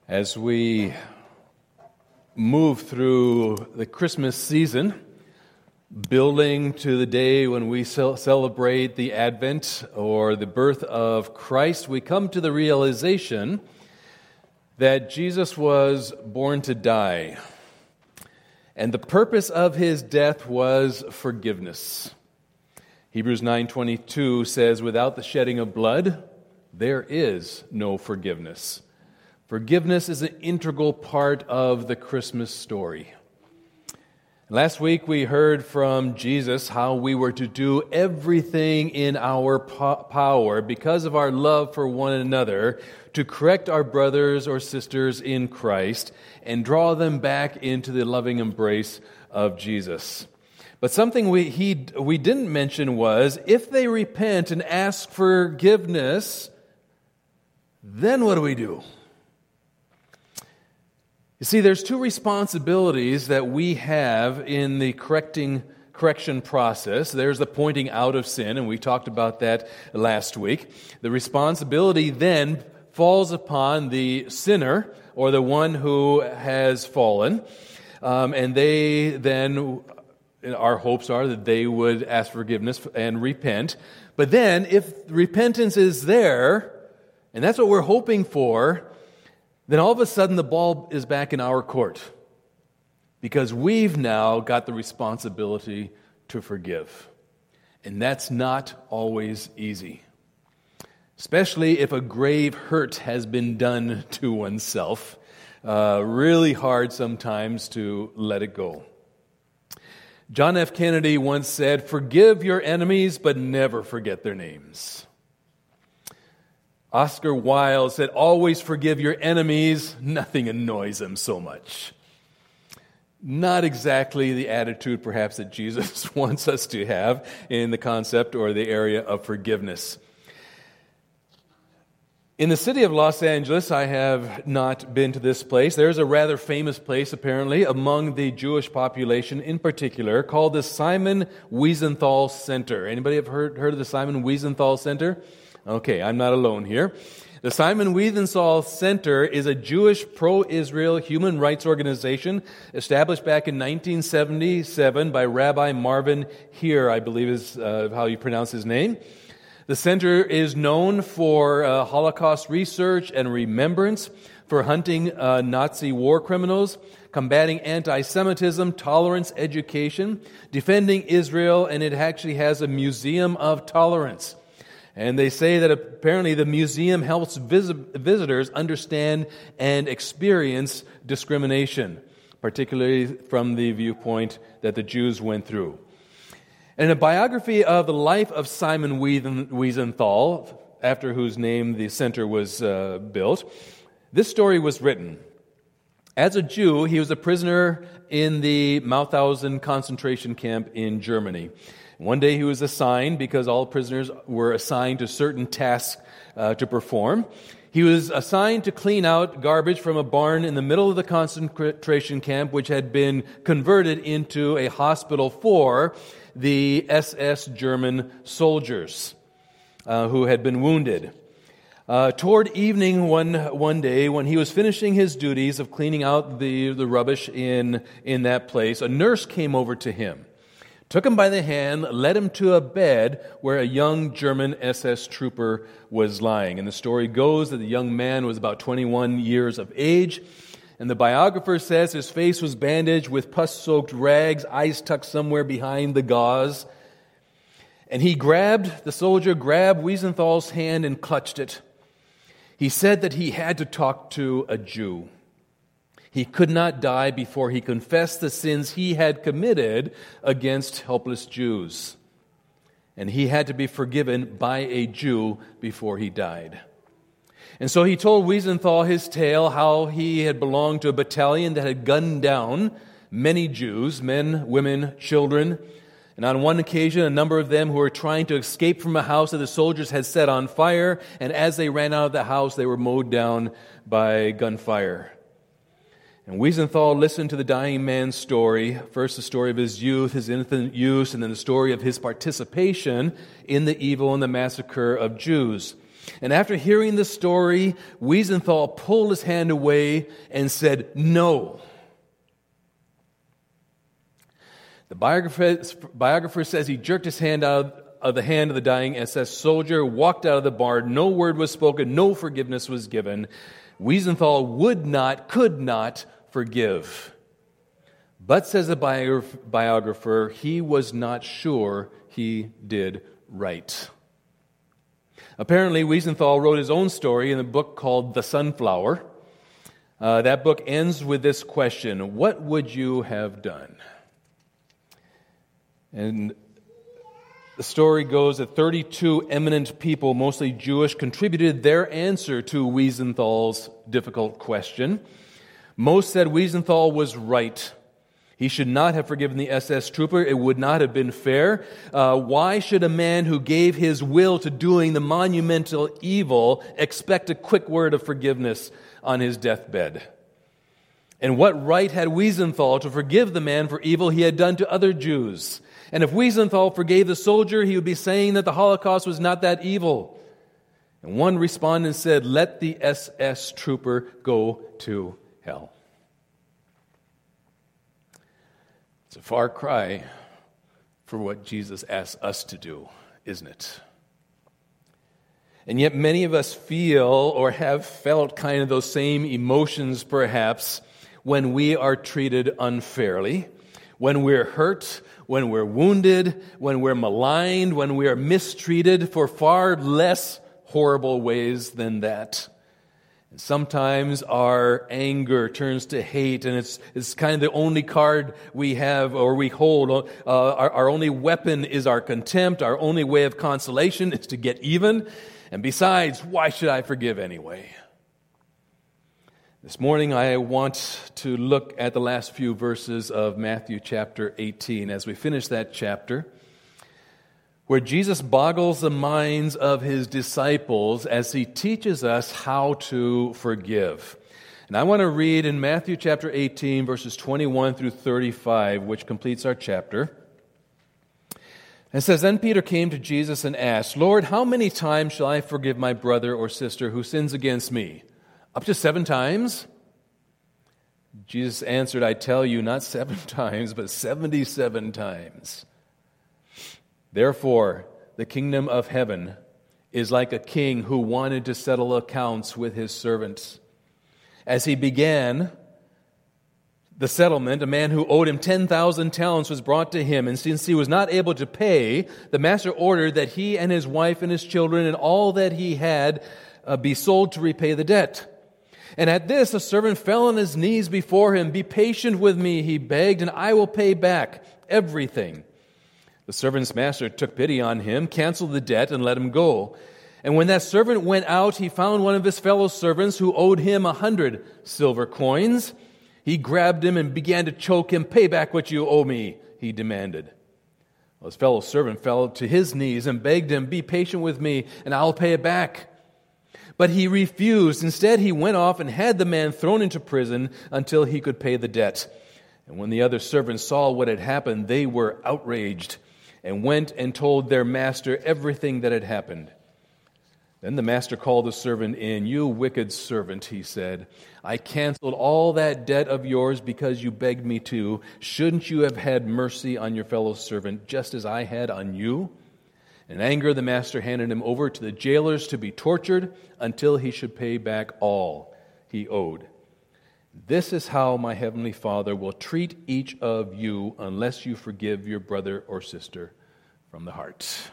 As we move through the Christmas season, building to the day when we celebrate the Advent or the birth of Christ, we come to the realization that Jesus was born to die. And the purpose of his death was forgiveness. Hebrews 9:22 says, "Without the shedding of blood, there is no forgiveness." Forgiveness is an integral part of the Christmas story. Last week we heard from Jesus how we were to do everything in our power because of our love for one another to correct our brothers or sisters in Christ and draw them back into the loving embrace of Jesus. But something we didn't mention was, if they repent and ask forgiveness, then what do we do? You see, there's two responsibilities that we have in the correction process. There's the pointing out of sin, and we talked about that last week. The responsibility then falls upon the sinner, or the one who has fallen, and they then, our hopes are that they would ask forgiveness and repent. But then, if repentance is there, and that's what we're hoping for, then all of a sudden the ball is back in our court, because we've now got the responsibility to forgive. And that's not always easy, especially if a grave hurt has been done to oneself. Really hard sometimes to let it go. John F. Kennedy once said, "Forgive your enemies, but never forget their names." Oscar Wilde said, "Always forgive your enemies. Nothing annoys them so much." Not exactly the attitude, perhaps, that Jesus wants us to have in the concept or the area of forgiveness. In the city of Los Angeles, I have not been to this place. There's a rather famous place, apparently, among the Jewish population in particular, called the Simon Wiesenthal Center. Anybody have heard of the Simon Wiesenthal Center? Okay, I'm not alone here. The Simon Wiesenthal Center is a Jewish pro-Israel human rights organization established back in 1977 by Rabbi Marvin Hier, I believe is how you pronounce his name. The center is known for Holocaust research and remembrance, for hunting Nazi war criminals, combating anti-Semitism, tolerance education, defending Israel, and it actually has a museum of tolerance. And they say that apparently the museum helps visitors understand and experience discrimination, particularly from the viewpoint that the Jews went through. In a biography of the life of Simon Wiesenthal, after whose name the center was built, this story was written. As a Jew, he was a prisoner in the Mauthausen concentration camp in Germany. One day he was assigned, because all prisoners were assigned to certain tasks to perform. He was assigned to clean out garbage from a barn in the middle of the concentration camp, which had been converted into a hospital for the SS German soldiers who had been wounded. Toward evening one day, when he was finishing his duties of cleaning out the rubbish in that place, a nurse came over to him, took him by the hand, led him to a bed where a young German SS trooper was lying. And the story goes that the young man was about 21 years of age. And the biographer says his face was bandaged with pus-soaked rags, eyes tucked somewhere behind the gauze. And the soldier grabbed Wiesenthal's hand and clutched it. He said that he had to talk to a Jew. He could not die before he confessed the sins he had committed against helpless Jews. And he had to be forgiven by a Jew before he died. And so he told Wiesenthal his tale, how he had belonged to a battalion that had gunned down many Jews, men, women, children. And on one occasion, a number of them who were trying to escape from a house that the soldiers had set on fire, and as they ran out of the house, they were mowed down by gunfire. And Wiesenthal listened to the dying man's story, first the story of his youth, his infant youth, and then the story of his participation in the evil and the massacre of Jews. And after hearing the story, Wiesenthal pulled his hand away and said, "No." The biographer says he jerked his hand out of the hand of the dying SS soldier, walked out of the barn. No word was spoken. No forgiveness was given. Wiesenthal could not forgive. But, says the biographer, he was not sure he did right. Apparently, Wiesenthal wrote his own story in a book called The Sunflower. That book ends with this question: what would you have done? And the story goes that 32 eminent people, mostly Jewish, contributed their answer to Wiesenthal's difficult question. Most said Wiesenthal was right. He should not have forgiven the SS trooper. It would not have been fair. Why should a man who gave his will to doing the monumental evil expect a quick word of forgiveness on his deathbed? And what right had Wiesenthal to forgive the man for evil he had done to other Jews? And if Wiesenthal forgave the soldier, he would be saying that the Holocaust was not that evil. And one respondent said, "Let the SS trooper go to hell." It's a far cry for what Jesus asks us to do, isn't it? And yet many of us feel or have felt kind of those same emotions perhaps when we are treated unfairly, when we're hurt, when we're wounded, when we're maligned, when we are mistreated for far less horrible ways than that. And sometimes our anger turns to hate, and it's kind of the only card we have or we hold. Our only weapon is our contempt. Our only way of consolation is to get even. And besides, why should I forgive anyway? This morning I want to look at the last few verses of Matthew chapter 18 as we finish that chapter, where Jesus boggles the minds of his disciples as he teaches us how to forgive. And I want to read in Matthew chapter 18, verses 21 through 35, which completes our chapter. It says, "Then Peter came to Jesus and asked, 'Lord, how many times shall I forgive my brother or sister who sins against me? Up to 7 times?' Jesus answered, 'I tell you, not 7 times, but 77 times. Therefore, the kingdom of heaven is like a king who wanted to settle accounts with his servants. As he began the settlement, a man who owed him 10,000 talents was brought to him, and since he was not able to pay, the master ordered that he and his wife and his children and all that he had be sold to repay the debt. And at this, a servant fell on his knees before him. 'Be patient with me,' he begged, 'and I will pay back everything.' The servant's master took pity on him, canceled the debt, and let him go. And when that servant went out, he found one of his fellow servants who owed him 100 silver coins. He grabbed him and began to choke him. 'Pay back what you owe me,' he demanded. Well, his fellow servant fell to his knees and begged him, 'Be patient with me, and I'll pay it back.' But he refused. Instead, he went off and had the man thrown into prison until he could pay the debt. And when the other servants saw what had happened, they were outraged and went and told their master everything that had happened. Then the master called the servant in. 'You wicked servant,' he said, 'I canceled all that debt of yours because you begged me to. Shouldn't you have had mercy on your fellow servant just as I had on you?' In anger, the master handed him over to the jailers to be tortured until he should pay back all he owed. This is how my heavenly Father will treat each of you unless you forgive your brother or sister from the heart."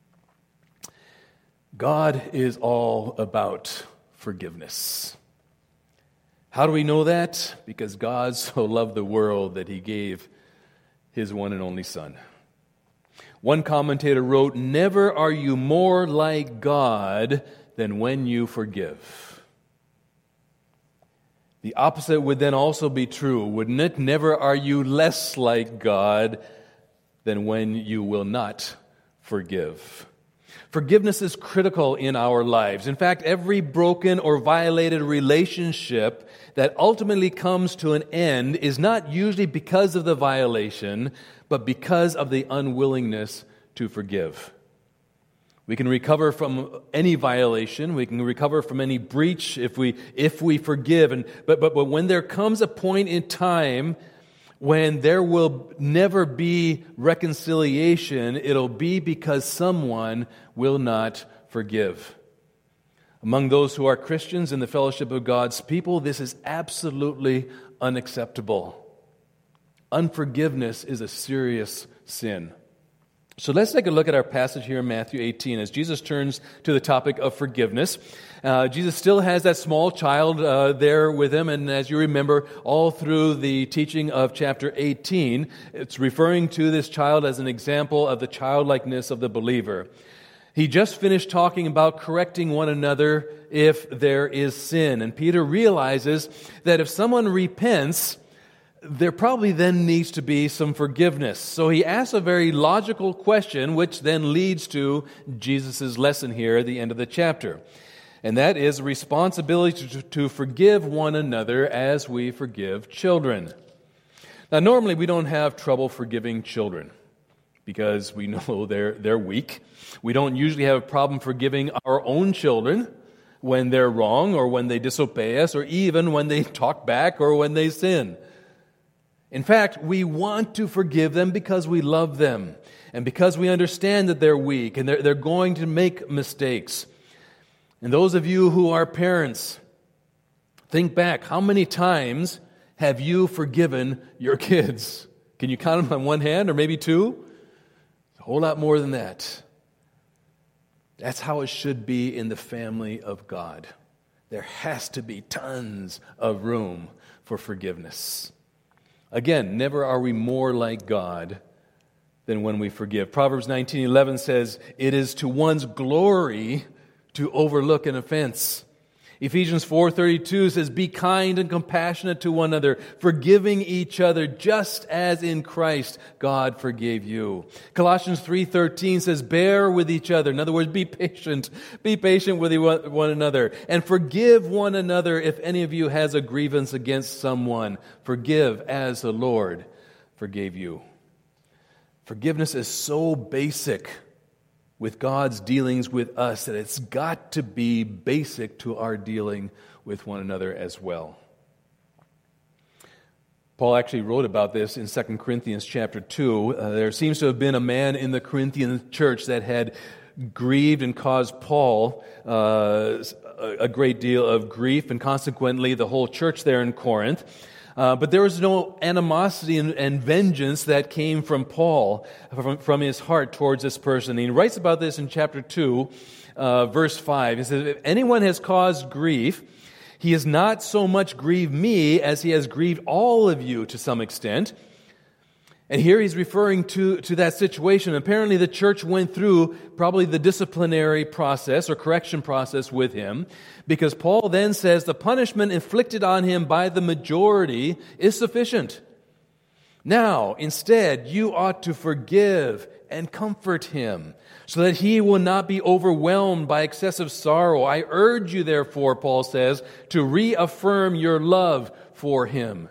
God is all about forgiveness. How do we know that? Because God so loved the world that he gave his one and only Son. One commentator wrote, "Never are you more like God than when you forgive." The opposite would then also be true, wouldn't it? Never are you less like God than when you will not forgive. Forgiveness is critical in our lives. In fact, every broken or violated relationship that ultimately comes to an end is not usually because of the violation, but because of the unwillingness to forgive. We can recover from any violation. We can recover from any breach if we forgive. But when there comes a point in time when there will never be reconciliation, it'll be because someone will not forgive. Among those who are Christians in the fellowship of God's people, this is absolutely unacceptable. Unforgiveness is a serious sin. So let's take a look at our passage here in Matthew 18 as Jesus turns to the topic of forgiveness. Jesus still has that small child there with him, and as you remember, all through the teaching of chapter 18, it's referring to this child as an example of the childlikeness of the believer. He just finished talking about correcting one another if there is sin, and Peter realizes that if someone repents, there probably then needs to be some forgiveness. So he asks a very logical question, which then leads to Jesus' lesson here at the end of the chapter. And that is responsibility to forgive one another as we forgive children. Now, normally we don't have trouble forgiving children because we know they're weak. We don't usually have a problem forgiving our own children when they're wrong or when they disobey us or even when they talk back or when they sin. In fact, we want to forgive them because we love them and because we understand that they're weak and they're going to make mistakes. And those of you who are parents, think back. How many times have you forgiven your kids? Can you count them on one hand or maybe two? A whole lot more than that. That's how it should be in the family of God. There has to be tons of room for forgiveness. Again, never are we more like God than when we forgive. Proverbs 19:11 says, "It is to one's glory to overlook an offense." Ephesians 4:32 says, "Be kind and compassionate to one another, forgiving each other just as in Christ God forgave you." Colossians 3:13 says, "Bear with each other." In other words, be patient. Be patient with one another. And forgive one another if any of you has a grievance against someone. Forgive as the Lord forgave you. Forgiveness is so basic with God's dealings with us that it's got to be basic to our dealing with one another as well. Paul actually wrote about this in 2 Corinthians chapter 2. There seems to have been a man in the Corinthian church that had grieved and caused Paul a great deal of grief, and consequently the whole church there in Corinth. But there was no animosity and vengeance that came from Paul, from his heart towards this person. And he writes about this in chapter 2, verse 5. He says, "If anyone has caused grief, he has not so much grieved me as he has grieved all of you to some extent." And here he's referring to that situation. Apparently the church went through probably the disciplinary process or correction process with him, because Paul then says the punishment inflicted on him by the majority is sufficient. Now, instead, you ought to forgive and comfort him, so that he will not be overwhelmed by excessive sorrow. I urge you, therefore, Paul says, to reaffirm your love for him.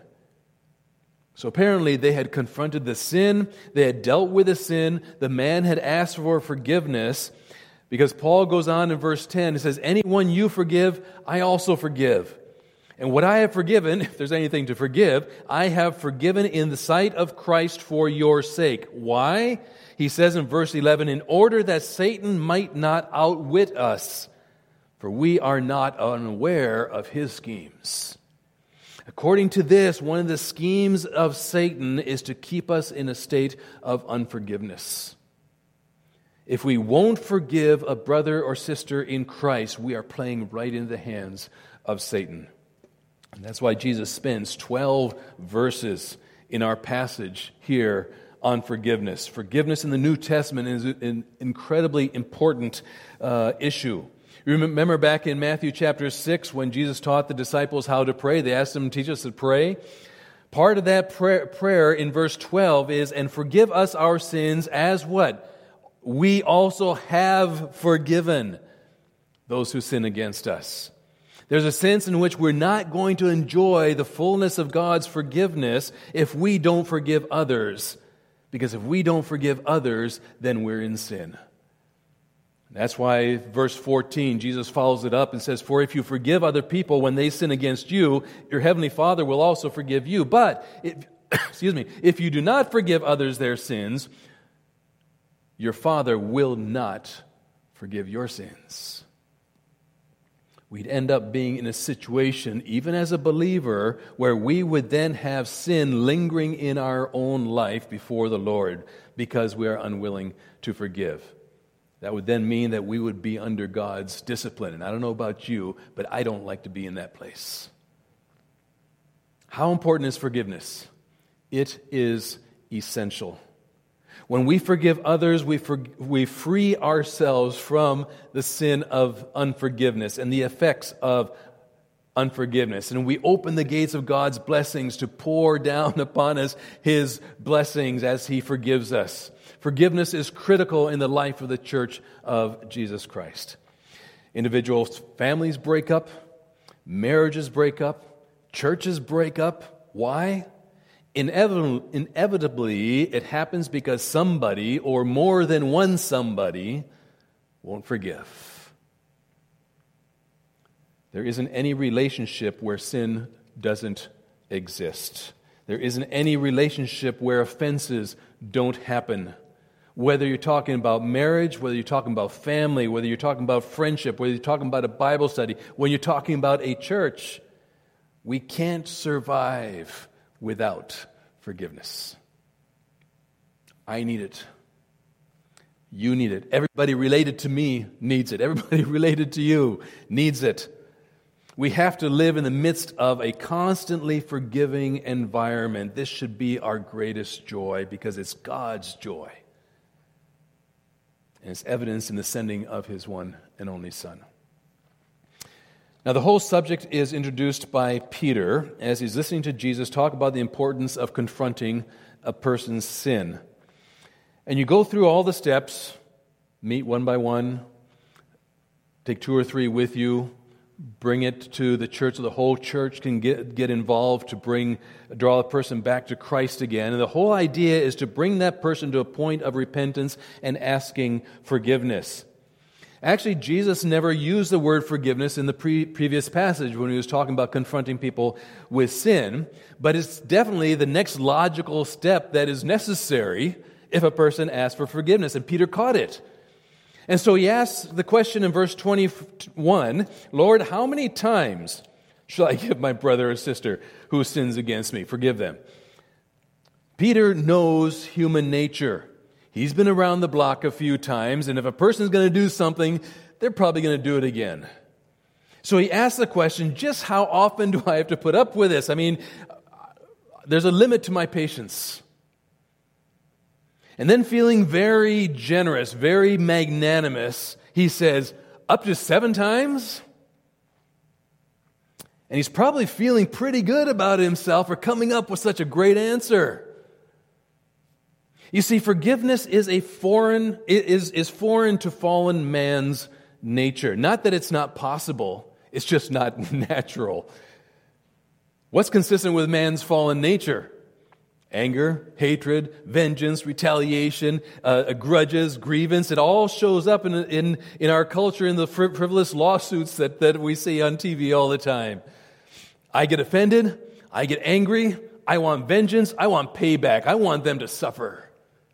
So apparently they had confronted the sin, they had dealt with the sin, the man had asked for forgiveness, because Paul goes on in verse 10, he says, "Anyone you forgive, I also forgive. And what I have forgiven, if there's anything to forgive, I have forgiven in the sight of Christ for your sake." Why? He says in verse 11, "In order that Satan might not outwit us, for we are not unaware of his schemes." According to this, one of the schemes of Satan is to keep us in a state of unforgiveness. If we won't forgive a brother or sister in Christ, we are playing right into the hands of Satan. And that's why Jesus spends 12 verses in our passage here on forgiveness. Forgiveness in the New Testament is an incredibly important issue. You remember back in Matthew chapter 6 when Jesus taught the disciples how to pray. They asked them to teach us to pray. Part of that prayer in verse 12 is, "And forgive us our sins as" what? "We also have forgiven those who sin against us." There's a sense in which we're not going to enjoy the fullness of God's forgiveness if we don't forgive others. Because if we don't forgive others, then we're in sin. That's why verse 14, Jesus follows it up and says, "For if you forgive other people when they sin against you, your heavenly Father will also forgive you. But, if you do not forgive others their sins, your Father will not forgive your sins." We'd end up being in a situation, even as a believer, where we would then have sin lingering in our own life before the Lord because we are unwilling to forgive. That would then mean that we would be under God's discipline. And I don't know about you, but I don't like to be in that place. How important is forgiveness? It is essential. When we forgive others, we free ourselves from the sin of unforgiveness and the effects of unforgiveness. And we open the gates of God's blessings to pour down upon us His blessings as He forgives us. Forgiveness is critical in the life of the Church of Jesus Christ. Individuals, families break up, marriages break up, churches break up. Why? Inevitably, it happens because somebody, or more than one somebody, won't forgive. There isn't any relationship where sin doesn't exist. There isn't any relationship where offenses don't happen. Whether you're talking about marriage, whether you're talking about family, whether you're talking about friendship, whether you're talking about a Bible study, when you're talking about a church, we can't survive without forgiveness. I need it. You need it. Everybody related to me needs it. Everybody related to you needs it. We have to live in the midst of a constantly forgiving environment. This should be our greatest joy because it's God's joy. And it's evidenced in the sending of His one and only Son. Now, the whole subject is introduced by Peter as he's listening to Jesus talk about the importance of confronting a person's sin. And you go through all the steps, meet one by one, take 2 or 3 with you, bring it to the church, so the whole church can get involved to draw a person back to Christ again. And the whole idea is to bring that person to a point of repentance and asking forgiveness. Actually, Jesus never used the word forgiveness in the previous passage when He was talking about confronting people with sin, but it's definitely the next logical step that is necessary if a person asks for forgiveness, and Peter caught it. And so he asks the question in verse 21, "Lord, how many times shall I give my brother or sister who sins against me? Forgive them." Peter knows human nature. He's been around the block a few times, and if a person's going to do something, they're probably going to do it again. So he asks the question, just how often do I have to put up with this? I mean, there's a limit to my patience. And then feeling very generous, very magnanimous, he says, up to 7 times? And he's probably feeling pretty good about himself for coming up with such a great answer. You see, forgiveness is foreign to fallen man's nature. Not that it's not possible, it's just not natural. What's consistent with man's fallen nature? Anger, hatred, vengeance, retaliation, grudges, grievance. It all shows up in our culture in the frivolous lawsuits that we see on TV all the time. I get offended. I get angry. I want vengeance. I want payback. I want them to suffer.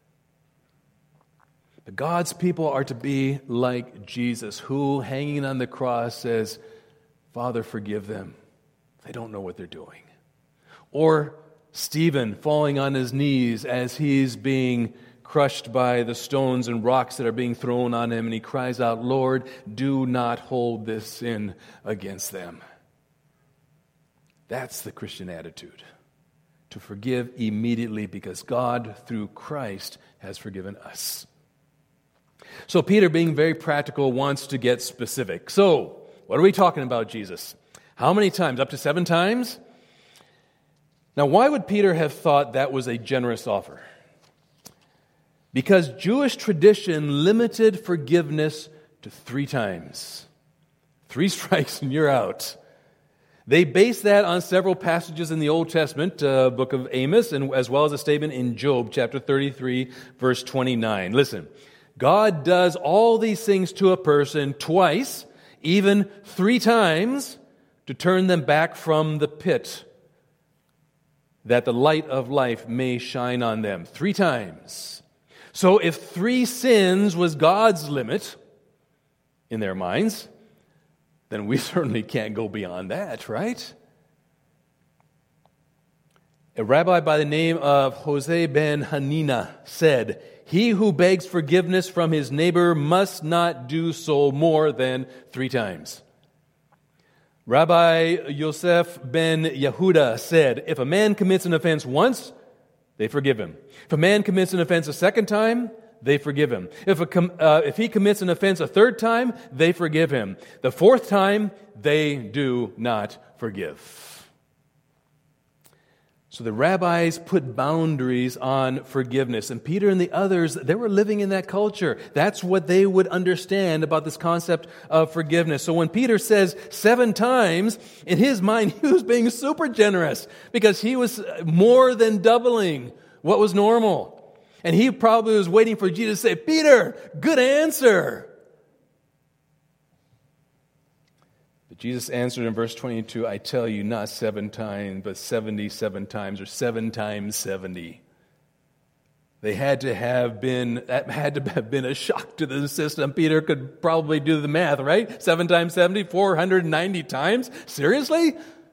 But God's people are to be like Jesus, who, hanging on the cross, says, "Father, forgive them. They don't know what they're doing." Or Stephen falling on his knees as he's being crushed by the stones and rocks that are being thrown on him, and he cries out, "Lord, do not hold this sin against them." That's the Christian attitude, to forgive immediately because God, through Christ, has forgiven us. So Peter, being very practical, wants to get specific. So, what are we talking about, Jesus? How many times? Up to 7 times? Now, why would Peter have thought that was a generous offer? Because Jewish tradition limited forgiveness to 3 times. 3 strikes and you're out. They base that on several passages in the Old Testament, book of Amos, and as well as a statement in Job, chapter 33, verse 29. Listen, God does all these things to a person twice, even 3 times, to turn them back from the pit, that the light of life may shine on them. 3 times. So if 3 sins was God's limit in their minds, then we certainly can't go beyond that, right? A rabbi by the name of Jose ben Hanina said, "He who begs forgiveness from his neighbor must not do so more than 3 times." Rabbi Yosef ben Yehuda said, "If a man commits an offense once, they forgive him. If a man commits an offense a second time, they forgive him. If he commits an offense a third time, they forgive him. The 4th time, they do not forgive." So the rabbis put boundaries on forgiveness. And Peter and the others, they were living in that culture. That's what they would understand about this concept of forgiveness. So when Peter says 7 times, in his mind, he was being super generous because he was more than doubling what was normal. And he probably was waiting for Jesus to say, "Peter, good answer." Jesus answered in verse 22, "I tell you, not 7 times, but 77 times, or 7 times 70. That had to have been a shock to the system. Peter could probably do the math, right? 7 times 70, 490 times? Seriously?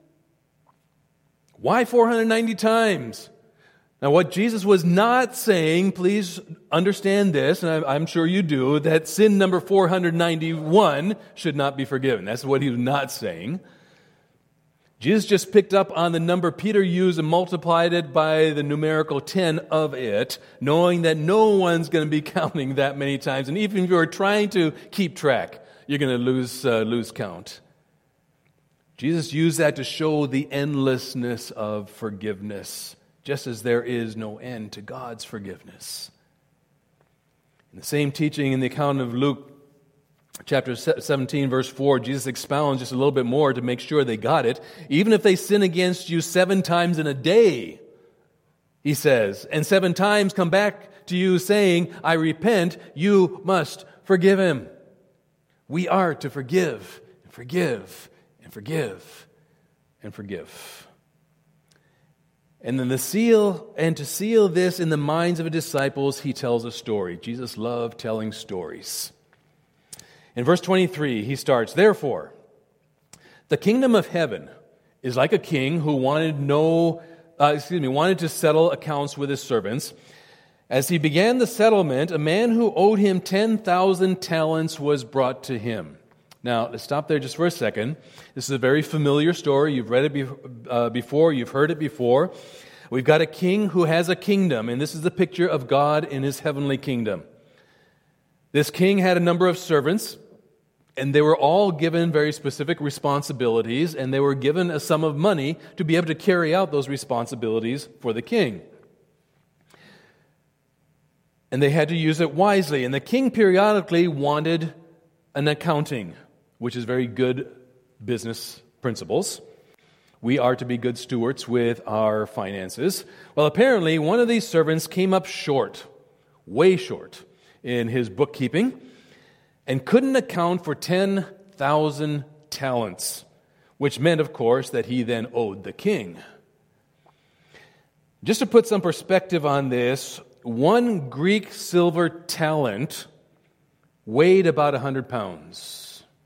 Why 490 times? Now, what Jesus was not saying, please understand this, and I'm sure you do, that sin number 491 should not be forgiven. That's what he was not saying. Jesus just picked up on the number Peter used and multiplied it by the numerical 10 of it, knowing that no one's going to be counting that many times. And even if you're trying to keep track, you're going to lose count. Jesus used that to show the endlessness of forgiveness, just as there is no end to God's forgiveness. In the same teaching in the account of Luke chapter 17, verse 4, Jesus expounds just a little bit more to make sure they got it. Even if they sin against you 7 times in a day, he says, and 7 times come back to you saying, "I repent," you must forgive him. We are to forgive and forgive and forgive and forgive. And then to seal this in the minds of the disciples, he tells a story. Jesus loved telling stories. In verse 23, he starts, "Therefore, the kingdom of heaven is like a king who wanted to settle accounts with his servants. As he began the settlement, a man who owed him 10,000 talents was brought to him." Now, let's stop there just for a second. This is a very familiar story. You've read it before. You've heard it before. We've got a king who has a kingdom, and this is the picture of God in his heavenly kingdom. This king had a number of servants, and they were all given very specific responsibilities, and they were given a sum of money to be able to carry out those responsibilities for the king. And they had to use it wisely. And the king periodically wanted an accounting, which is very good business principles. We are to be good stewards with our finances. Well, apparently, one of these servants came up short, way short, in his bookkeeping, and couldn't account for 10,000 talents, which meant, of course, that he then owed the king. Just to put some perspective on this, 1 Greek silver talent weighed about 100 pounds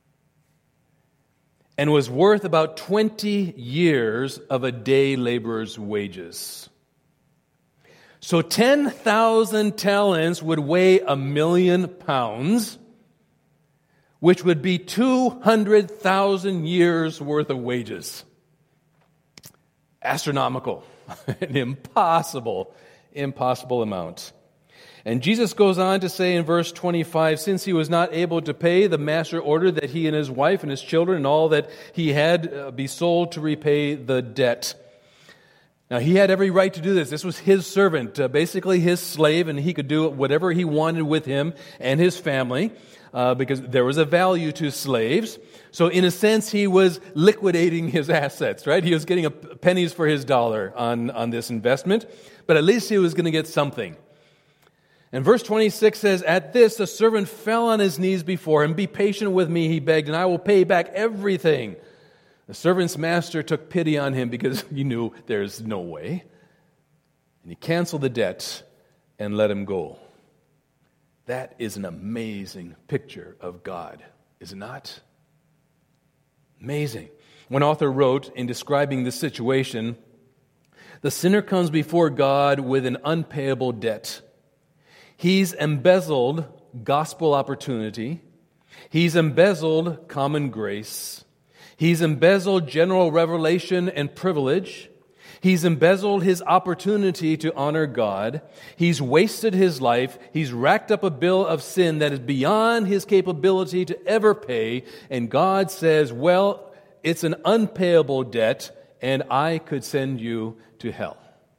and was worth about 20 years of a day laborer's wages. So 10,000 talents would weigh 1,000,000 pounds, which would be 200,000 years worth of wages. Astronomical, an impossible amount. And Jesus goes on to say in verse 25, "Since he was not able to pay, the master ordered that he and his wife and his children and all that he had be sold to repay the debt." Now, he had every right to do this. This was his servant, basically his slave, and he could do whatever he wanted with him and his family because there was a value to slaves. So in a sense, he was liquidating his assets, right? He was getting pennies for his dollar on this investment, but at least he was going to get something. And verse 26 says, "At this the servant fell on his knees before him. 'Be patient with me,' he begged, 'and I will pay back everything.' The servant's master took pity on him because he knew there's no way. And he canceled the debt and let him go." That is an amazing picture of God, is it not? Amazing. One author wrote in describing this situation, "The sinner comes before God with an unpayable debt. He's embezzled gospel opportunity. He's embezzled common grace. He's embezzled general revelation and privilege. He's embezzled his opportunity to honor God. He's wasted his life. He's racked up a bill of sin that is beyond his capability to ever pay. And God says, well, it's an unpayable debt, and I could send you to hell."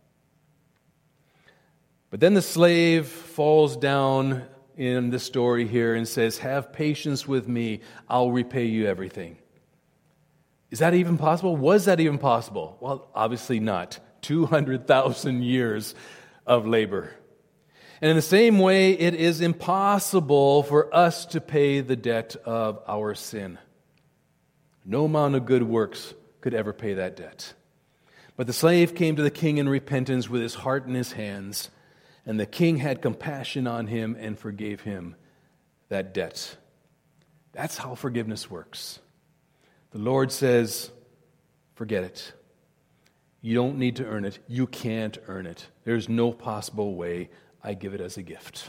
But then the slave falls down in the story here and says, "Have patience with me. I'll repay you everything." Is that even possible? Was that even possible? Well, obviously not. 200,000 years of labor. And in the same way, it is impossible for us to pay the debt of our sin. No amount of good works could ever pay that debt. But the slave came to the king in repentance with his heart in his hands, and the king had compassion on him and forgave him that debt. That's how forgiveness works. The Lord says, forget it. You don't need to earn it. You can't earn it. There's no possible way. I give it as a gift.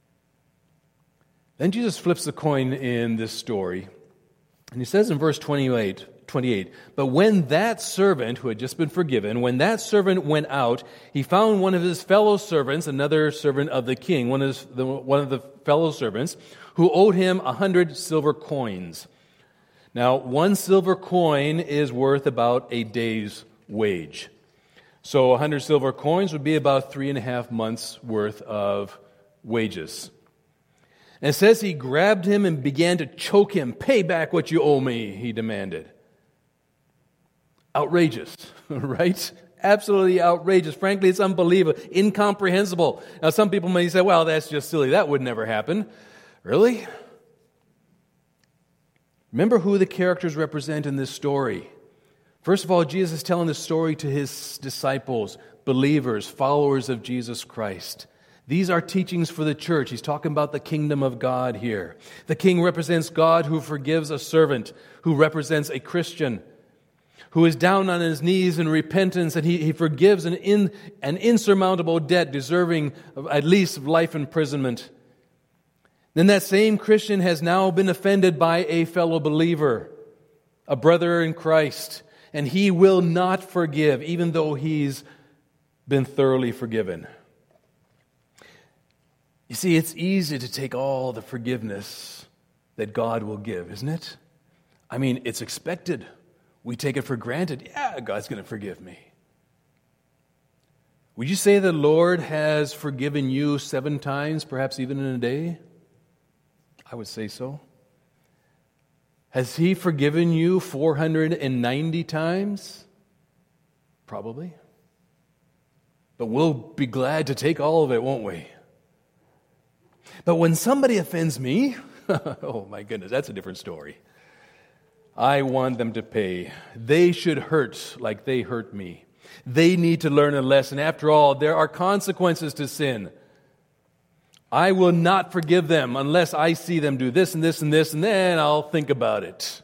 Then Jesus flips the coin in this story, and he says in verse 28, "But when that servant who had just been forgiven, when that servant went out, he found one of his fellow servants, another servant of the king, one of the fellow servants, who owed him 100 silver coins. Now, 1 silver coin is worth about a day's wage. So 100 silver coins would be about 3.5 months' worth of wages. And it says he grabbed him and began to choke him. 'Pay back what you owe me,' he demanded." Outrageous, right? Absolutely outrageous. Frankly, it's unbelievable, incomprehensible. Now, some people may say, well, that's just silly. That would never happen. Really? Remember who the characters represent in this story. First of all, Jesus is telling this story to his disciples, believers, followers of Jesus Christ. These are teachings for the church. He's talking about the kingdom of God here. The king represents God who forgives a servant, who represents a Christian, who is down on his knees in repentance, and he forgives an insurmountable debt deserving of at least life imprisonment. Then that same Christian has now been offended by a fellow believer, a brother in Christ, and he will not forgive, even though he's been thoroughly forgiven. You see, it's easy to take all the forgiveness that God will give, isn't it? I mean, it's expected. We take it for granted. Yeah, God's going to forgive me. Would you say the Lord has forgiven you 7 times, perhaps even in a day? I would say so. Has He forgiven you 490 times? Probably. But we'll be glad to take all of it, won't we? But when somebody offends me, oh my goodness, that's a different story. I want them to pay. They should hurt like they hurt me. They need to learn a lesson. After all, there are consequences to sin. I will not forgive them unless I see them do this and this and this, and then I'll think about it.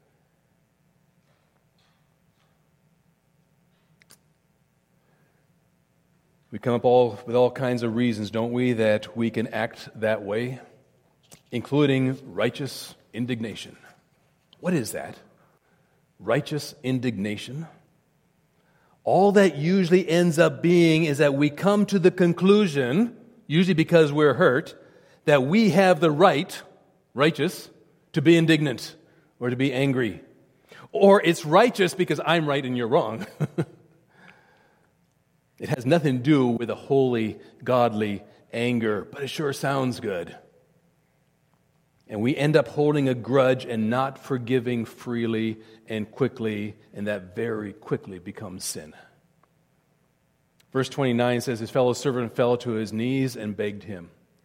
We come up with all kinds of reasons, don't we, that we can act that way, including righteous indignation. What is that? Righteous indignation? All that usually ends up being is that we come to the conclusion, usually because we're hurt, that we have the right, righteous, to be indignant or to be angry. Or it's righteous because I'm right and you're wrong. It has nothing to do with a holy, godly anger, but it sure sounds good. And we end up holding a grudge and not forgiving freely and quickly, and that very quickly becomes sin. Verse 29 says, his fellow servant fell to his knees and begged him.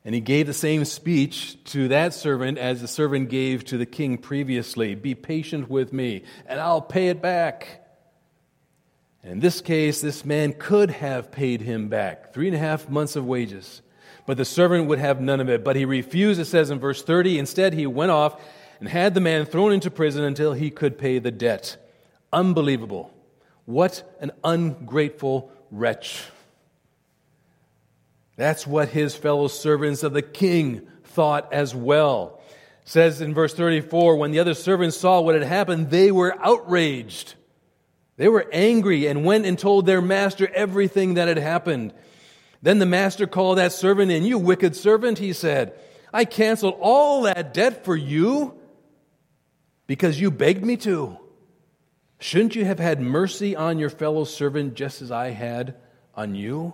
And he gave the same speech to that servant as the servant gave to the king previously. Be patient with me, and I'll pay it back. And in this case, this man could have paid him back 3.5 months of wages. But the servant would have none of it. But he refused, it says in verse 30. Instead, he went off and had the man thrown into prison until he could pay the debt. Unbelievable. What an ungrateful wretch. That's what his fellow servants of the king thought as well. It says in verse 34, when the other servants saw what had happened, they were outraged. They were angry and went and told their master everything that had happened. Then the master called that servant in. You wicked servant, he said, I canceled all that debt for you because you begged me to. Shouldn't you have had mercy on your fellow servant just as I had on you?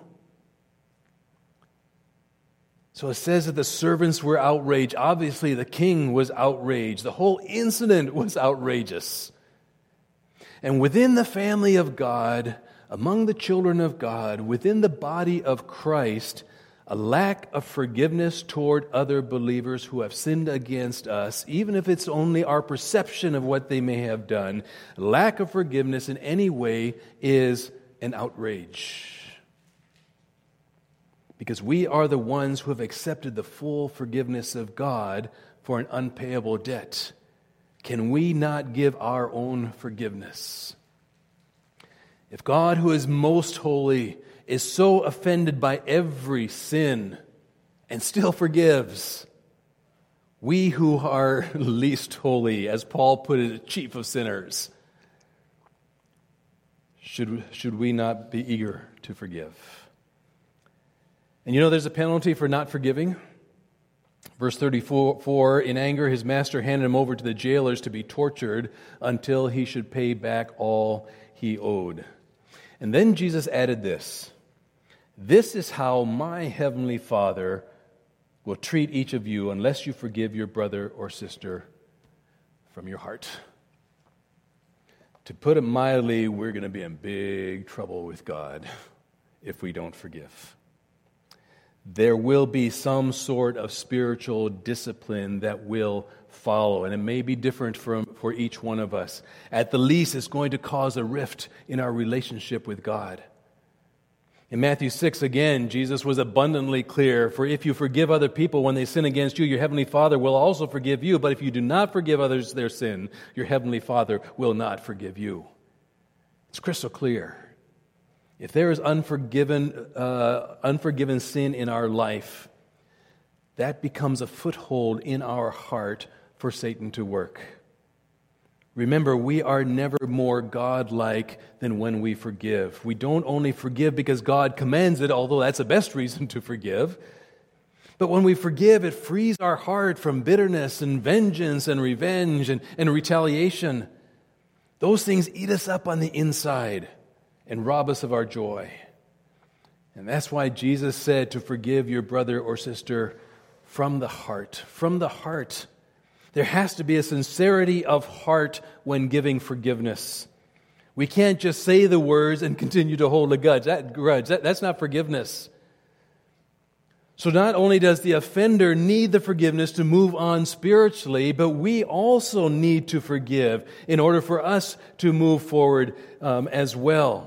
So it says that the servants were outraged. Obviously, the king was outraged. The whole incident was outrageous. And within the family of God, among the children of God, within the body of Christ, a lack of forgiveness toward other believers who have sinned against us, even if it's only our perception of what they may have done, lack of forgiveness in any way is an outrage. Because we are the ones who have accepted the full forgiveness of God for an unpayable debt. Can we not give our own forgiveness? If God, who is most holy, is so offended by every sin and still forgives, we who are least holy, as Paul put it, chief of sinners, should we not be eager to forgive? And you know there's a penalty for not forgiving. Verse 34, in anger his master handed him over to the jailers to be tortured until he should pay back all he owed. And then Jesus added this, this is how my heavenly Father will treat each of you unless you forgive your brother or sister from your heart. To put it mildly, we're going to be in big trouble with God if we don't forgive. There will be some sort of spiritual discipline that will follow, and it may be different for each one of us. At the least, it's going to cause a rift in our relationship with God. In Matthew 6, again, Jesus was abundantly clear, for if you forgive other people when they sin against you, your heavenly Father will also forgive you. But if you do not forgive others their sin, your heavenly Father will not forgive you. It's crystal clear. If there is unforgiven sin in our life, that becomes a foothold in our heart for Satan to work. Remember, we are never more God-like than when we forgive. We don't only forgive because God commands it, although that's the best reason to forgive. But when we forgive, it frees our heart from bitterness and vengeance and revenge and retaliation. Those things eat us up on the inside and rob us of our joy. And that's why Jesus said to forgive your brother or sister from the heart. From the heart. There has to be a sincerity of heart when giving forgiveness. We can't just say the words and continue to hold a grudge. That's not forgiveness. So not only does the offender need the forgiveness to move on spiritually, but we also need to forgive in order for us to move forward as well.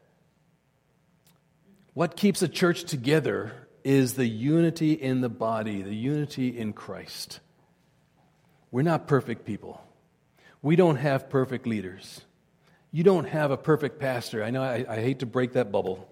What keeps a church together is the unity in the body, the unity in Christ. We're not perfect people. We don't have perfect leaders. You don't have a perfect pastor. I know I hate to break that bubble.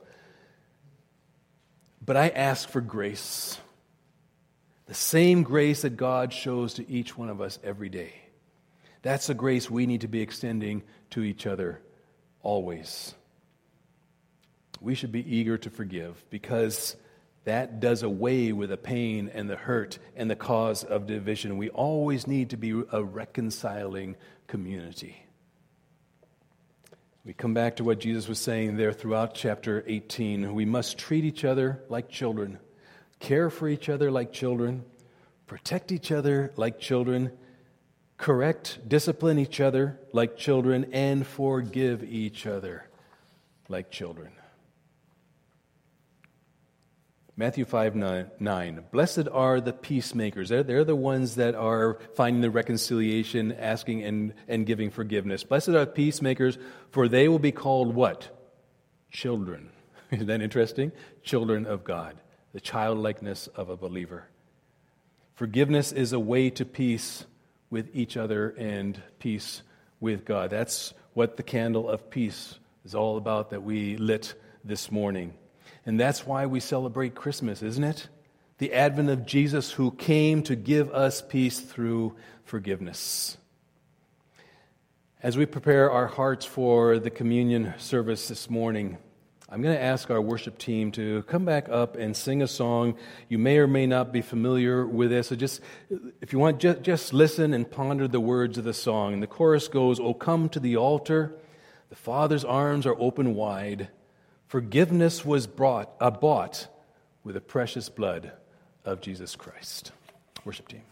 But I ask for grace. The same grace that God shows to each one of us every day. That's the grace we need to be extending to each other always. We should be eager to forgive because that does away with the pain and the hurt and the cause of division. We always need to be a reconciling community. We come back to what Jesus was saying there throughout chapter 18. We must treat each other like children, care for each other like children, protect each other like children, correct, discipline each other like children, and forgive each other like children. Matthew 5:9. Blessed are the peacemakers. They're the ones that are finding the reconciliation, asking and giving forgiveness. Blessed are the peacemakers, for they will be called what? Children. Isn't that interesting? Children of God. The childlikeness of a believer. Forgiveness is a way to peace with each other and peace with God. That's what the candle of peace is all about that we lit this morning. And that's why we celebrate Christmas, isn't it? The advent of Jesus, who came to give us peace through forgiveness. As we prepare our hearts for the communion service this morning, I'm going to ask our worship team to come back up and sing a song. You may or may not be familiar with it, so just, if you want, just listen and ponder the words of the song. And the chorus goes, "O come to the altar, the Father's arms are open wide. Forgiveness was bought with the precious blood of Jesus Christ." Worship team.